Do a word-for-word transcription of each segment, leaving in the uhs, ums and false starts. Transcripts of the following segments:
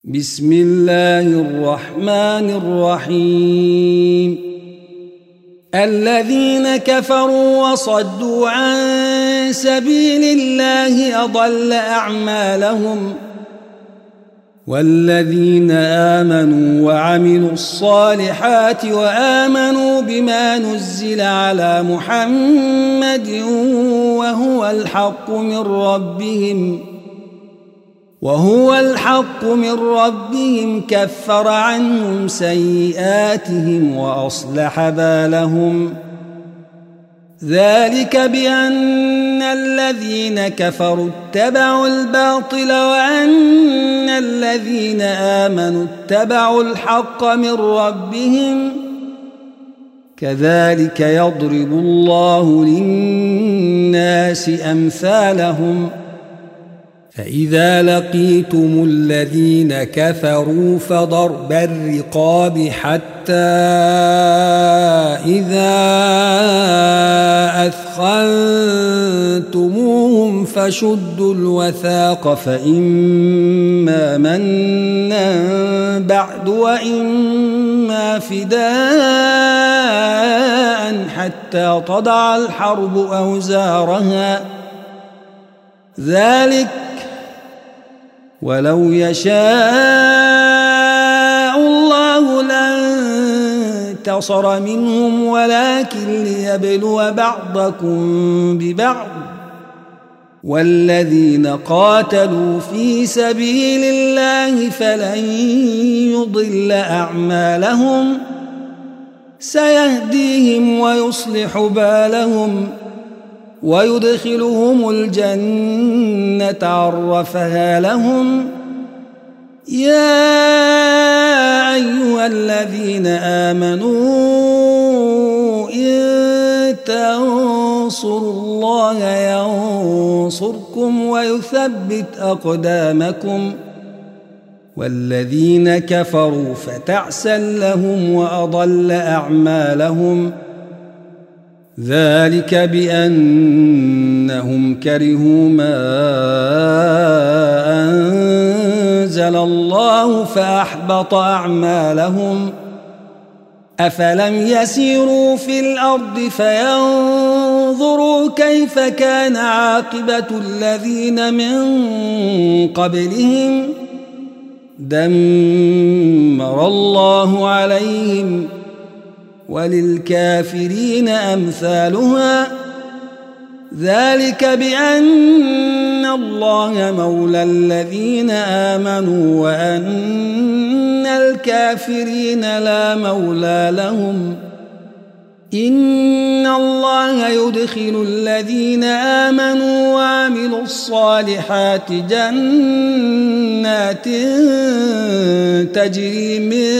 بسم الله الرحمن الرحيم الذين كفروا وصدوا عن سبيل الله أضل أعمالهم والذين آمنوا وعملوا الصالحات وآمنوا بما نزل على محمد وهو الحق من ربهم وهو الحق من ربهم كفر عنهم سيئاتهم وأصلح بالهم ذلك بأن الذين كفروا اتبعوا الباطل وأن الذين آمنوا اتبعوا الحق من ربهم كذلك يضرب الله للناس أمثالهم فإذا لقيتم الذين كفروا فضرب الرقاب حتى إذا أثخنتموهم فشدوا الوثاق فإما منا بعد وإما فداء حتى تضع الحرب أوزارها ذلك ولو يشاء الله لانتصر منهم ولكن ليبلو بعضكم ببعض والذين قاتلوا في سبيل الله فلن يضل أعمالهم سيهديهم ويصلح بالهم ويدخلهم الجنة عرفها لهم يا أيها الذين آمنوا إن تنصروا الله ينصركم ويثبت أقدامكم والذين كفروا فتعسا لهم وأضل أعمالهم ذلك بأنهم كرهوا ما أنزل الله فأحبط أعمالهم أفلم يسيروا في الأرض فينظروا كيف كان عاقبة الذين من قبلهم دمر الله عليهم وللكافرين أمثالها ذلك بأن الله مولى الذين آمنوا وأن الكافرين لا مولى لهم إن الله يدخل الذين آمنوا وعملوا الصالحات جنات تجري من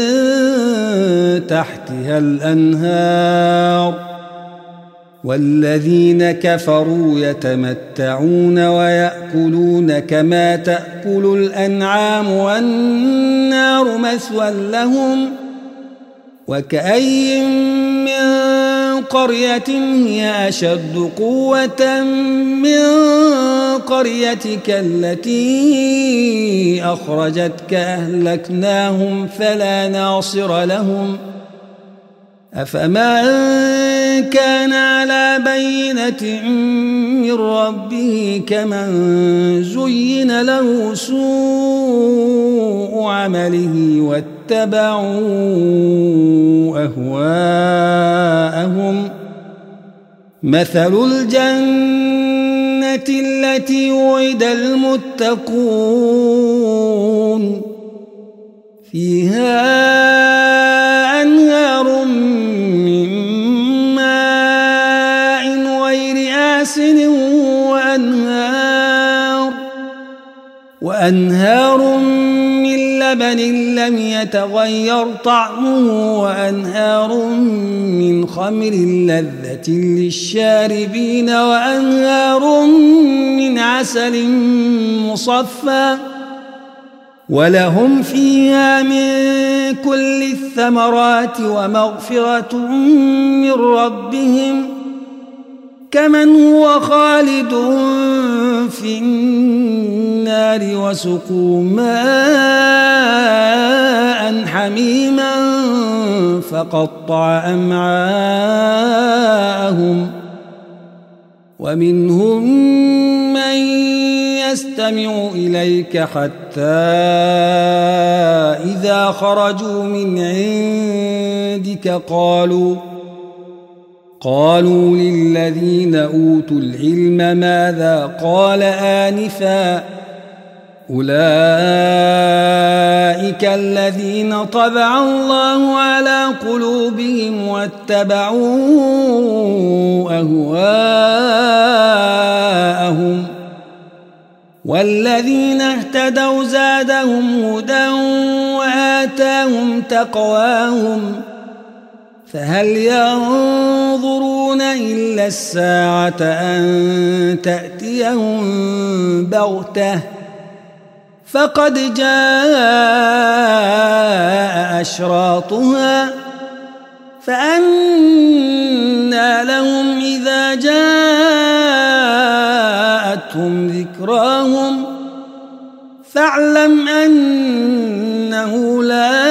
تحتها الأنهار والذين كفروا يتمتعون ويأكلون كما تأكل الأنعام والنار مثوى لهم وكأي من قرية هي أشد قوة من قريتك التي أخرجتك أهلكناهم فلا ناصر لهم أفمن كان على بينة من ربه كمن زين له سوء عمله واتبعوا أهواءهم مثل الجنة التي وعد المتقون فيها أنهار من ماء غير آسن وأنهار وأنهار من لبن لم يتغير طعمه وأنهار من خمر لذة للشاربين وأنهار من عسل مصفى ولهم فيها من كل الثمرات ومغفرة من ربهم كمن هو خالد في النار وسقوا ماء حميما فقطع أمعاءهم ومنهم من يستمع إليك حتى إذا خرجوا من عندك قالوا قالوا للذين أوتوا العلم ماذا قال آنفا أولئك الذين طبع الله على قلوبهم واتبعوا أهواءهم والذين اهتدوا زادهم هدى وآتاهم تقواهم فهل ينظرون إلا الساعة أن تأتيهم بغتة فقد جاء أشراطها فأنى لهم إذا جاءتهم ذكراهم فاعلم أنه لا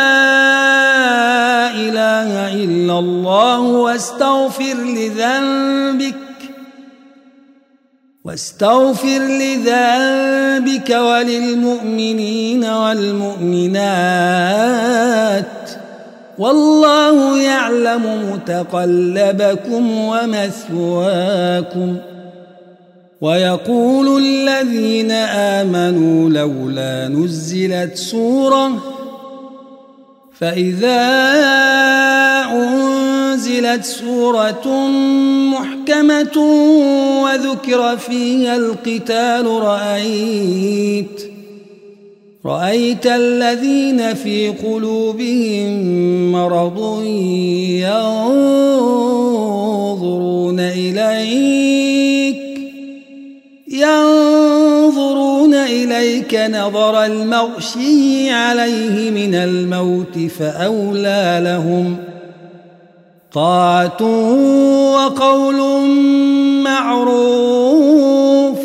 إله إلا الله واستغفر لذنبك واستغفر لذنبك وللمؤمنين والمؤمنات والله يعلم متقلبكم ومثواكم ويقول الذين آمنوا لولا نزلت سورة فإذا أنزلت سورة محكمة وذكر فيها القتال رأيت رأيت الذين في قلوبهم مرض ينظرون إليك ينظرون إليك نظر المغشي عليه من الموت فأولى لهم طاعة وقول معروف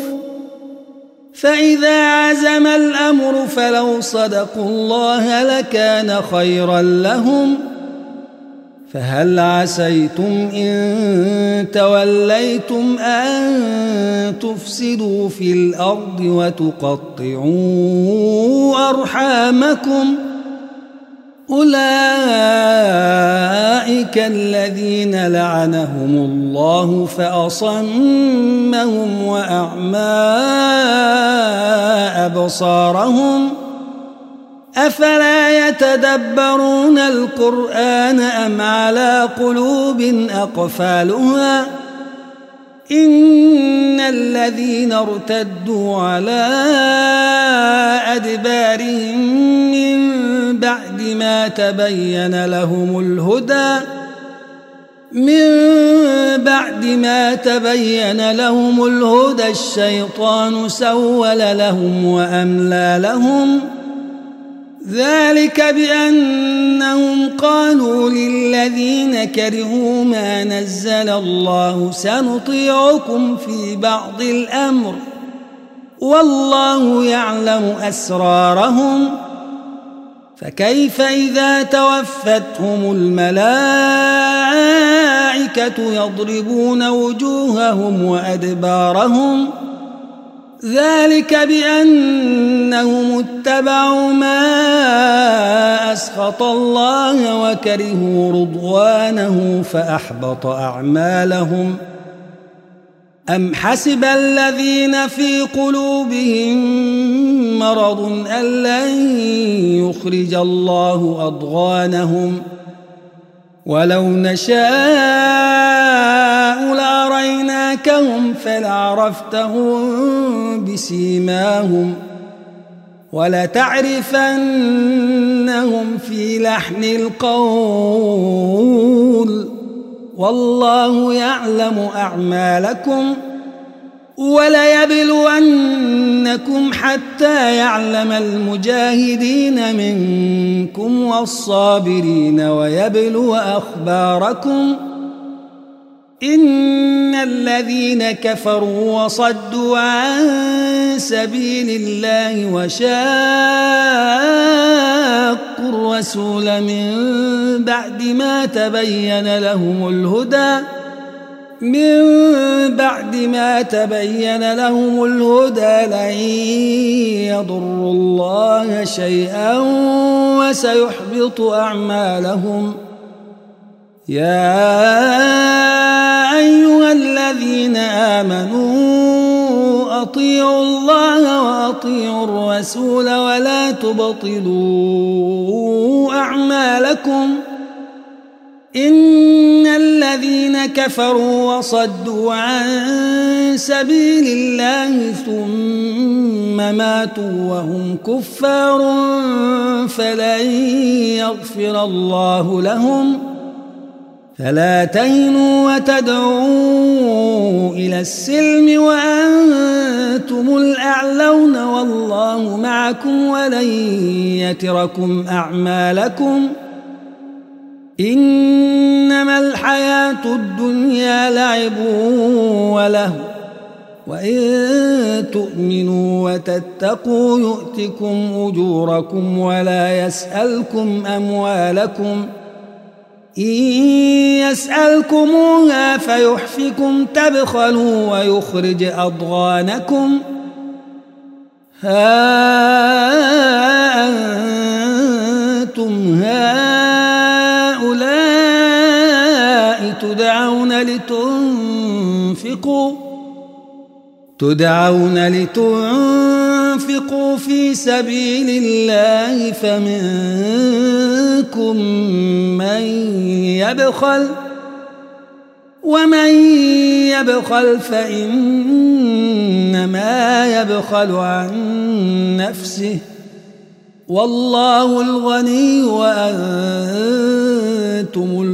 فإذا عزم الأمر فلو صدقوا الله لكان خيرا لهم فهل عسيتم إن توليتم أن تفسدوا في الأرض وتقطعوا أرحامكم أولئك الذين لعنهم الله فأصمهم وأعمى أبصارهم أفلا يتدبرون القرآن أم على قلوب أقفالها إن الذين ارتدوا على أدبارهم من بعد ما تبين لهم الهدى من بعد ما تبين لهم الهدى الشيطان سول لهم وأملى لهم ذلك بأنهم قالوا للذين كرهوا ما نزل الله سنطيعكم في بعض الأمر والله يعلم أسرارهم فكيف إذا توفتهم الملائكة يضربون وجوههم وأدبارهم ذلك بأنهم اتبعوا ما أسخط الله وكرهوا رضوانه فأحبط أعمالهم أم حسب الذين في قلوبهم مرض أن لن يخرج الله أضغانهم ولو نشاء لأريناكهم فلعرفتهم بسيماهم ولتعرفنهم في لحن القول والله يعلم أعمالكم وليبلونكم حتى يعلم المجاهدين منكم والصابرين ويبلو أخباركم إن الذين كفروا وصدوا عن سبيل الله وشاقوا الرسول الرسول من بعد ما تبين لهم الهدى من بعد ما تبين لهم الهدى لن يضروا الله شيئا وسيحبط أعمالهم. يا أيها الذين آمنوا أطيعوا الله وأطيعوا الرسول ولا تبطلوا أعمالكم إن الذين كفروا وصدوا عن سبيل الله ثم ماتوا وهم كفار فلن يغفر الله لهم. فلا تهنوا وتدعوا إلى السلم وأنتم الأعلون والله معكم ولن يتركم أعمالكم. إنما الحياة الدنيا لعب وله وإن تؤمنوا وتتقوا يؤتكم أجوركم ولا يسألكم أموالكم. إن يسألكموها فيحفكم تبخلوا ويخرج أضغانكم. ها أنتم هؤلاء تدعون لتنفقوا تدعون لتنفقوا في سبيل الله فمنكم من يبخل ومن يبخل فإنما يبخل عن نفسه والله الغني وأنتم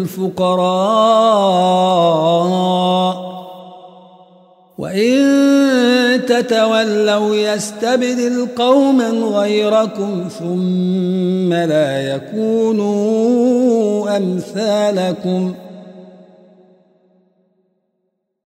الفقراء وإن تتولوا يستبدل قوما غيركم ثم لا يكونوا أمثالكم.